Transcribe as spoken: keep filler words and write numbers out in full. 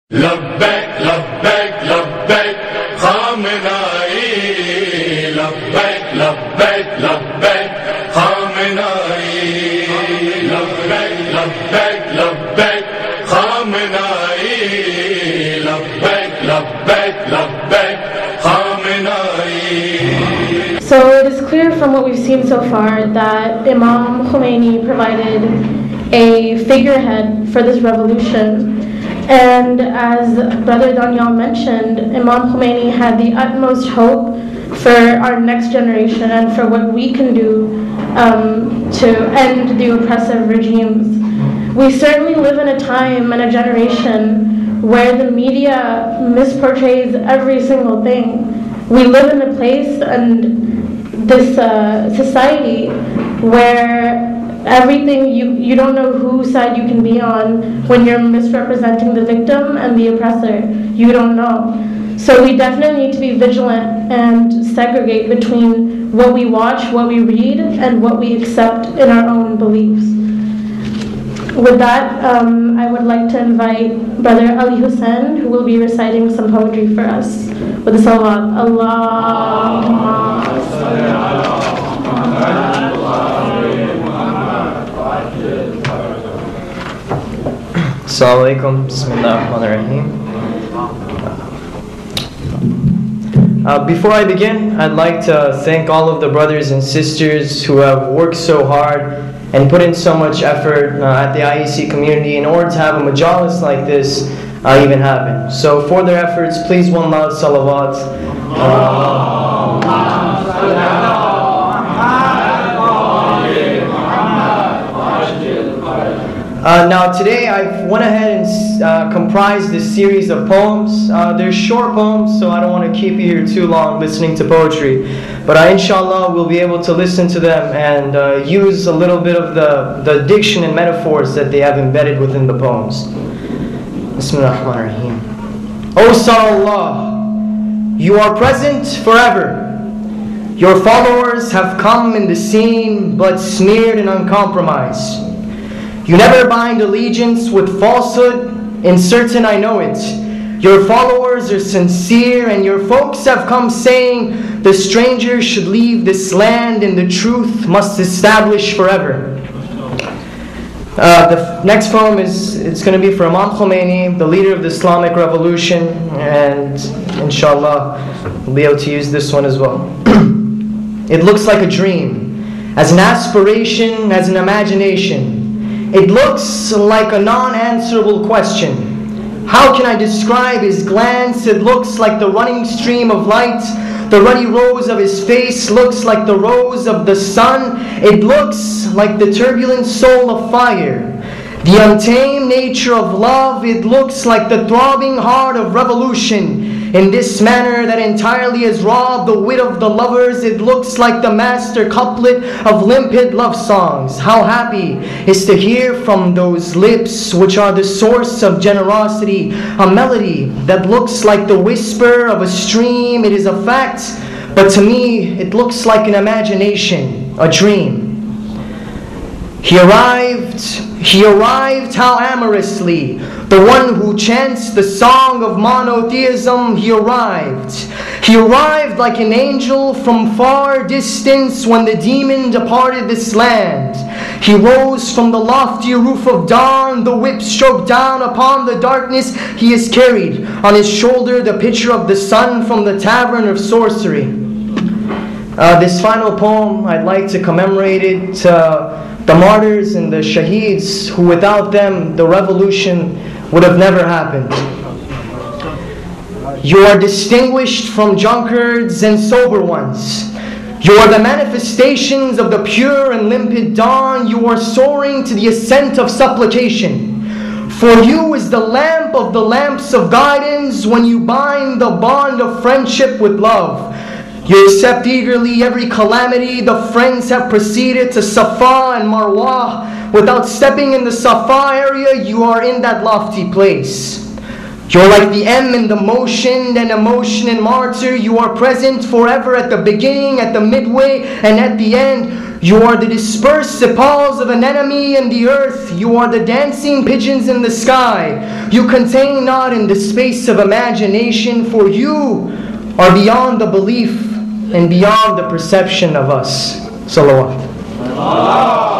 لبيك لبيك لبيك خامنائي لبيك لبيك لبيك خامنائي لبيك لبيك لبيك خامنائي لبيك لبيك لبيك خامنائي. So it is clear from what we've seen so far that Imam Khomeini provided a figurehead for this revolution. And as Brother Daniel mentioned, Imam Khomeini had the utmost hope for our next generation and for what we can do um, to end the oppressive regimes. We certainly live in a time and a generation where the media misportrays every single thing. We live in a place and this uh, society where everything, you, you don't know whose side you can be on when you're misrepresenting the victim and the oppressor. You don't know. So we definitely need to be vigilant and segregate between what we watch, what we read, and what we accept in our own beliefs. With that, um, I would like to invite Brother Ali Hussein, who will be reciting some poetry for us. With the salawat. Allahumma salli ala Assalamu alaikum, bismillah ar-Rahman ar-Rahim. Uh, before I begin, I'd like to thank all of the brothers and sisters who have worked so hard and put in so much effort uh, at the I E C community in order to have a majalis like this uh, even happen. So for their efforts, please one loud salawat. Uh, Uh, now today I went ahead and uh, comprised this series of poems. Uh, they're short poems, so I don't want to keep you here too long listening to poetry. But I, inshallah, will be able to listen to them and uh, use a little bit of the, the diction and metaphors that they have embedded within the poems. Bismillahirrahmanirrahim. O Sallallahu, you are present forever. Your followers have come in the scene, blood smeared and uncompromised. You never bind allegiance with falsehood, and certain I know it. Your followers are sincere, and your folks have come saying the stranger should leave this land and the truth must establish forever. Uh, the next poem is it's going to be for Imam Khomeini, the leader of the Islamic Revolution, and inshallah we'll be able to use this one as well. It looks like a dream, as an aspiration, as an imagination. It looks like a non-answerable question. How can I describe his glance? It looks like the running stream of light. The ruddy rose of his face looks like the rose of the sun. It looks like the turbulent soul of fire. The untamed nature of love. It looks like the throbbing heart of revolution. In this manner that entirely has robbed the wit of the lovers, it looks like the master couplet of limpid love songs. How happy is to hear from those lips which are the source of generosity, a melody that looks like the whisper of a stream. It is a fact, but to me it looks like an imagination, a dream. He arrived, he arrived how amorously, the one who chants the song of monotheism, he arrived. He arrived like an angel from far distance when the demon departed this land. He rose from the lofty roof of dawn, the whip stroked down upon the darkness. He has carried on his shoulder the picture of the sun from the tavern of sorcery. Uh, this final poem, I'd like to commemorate it uh, the martyrs and the shaheeds, who without them the revolution would have never happened. You are distinguished from drunkards and sober ones. You are the manifestations of the pure and limpid dawn. You are soaring to the ascent of supplication. For you is the lamp of the lamps of guidance when you bind the bond of friendship with love. You accept eagerly every calamity. The friends have proceeded to Safa and Marwah. Without stepping in the Safa area, you are in that lofty place. You're like the M in the motion and emotion and martyr. You are present forever at the beginning, at the midway, and at the end. You are the dispersed sepals of an enemy in the earth. You are the dancing pigeons in the sky. You contain not in the space of imagination, for you are beyond the belief and beyond the perception of us. Salawat.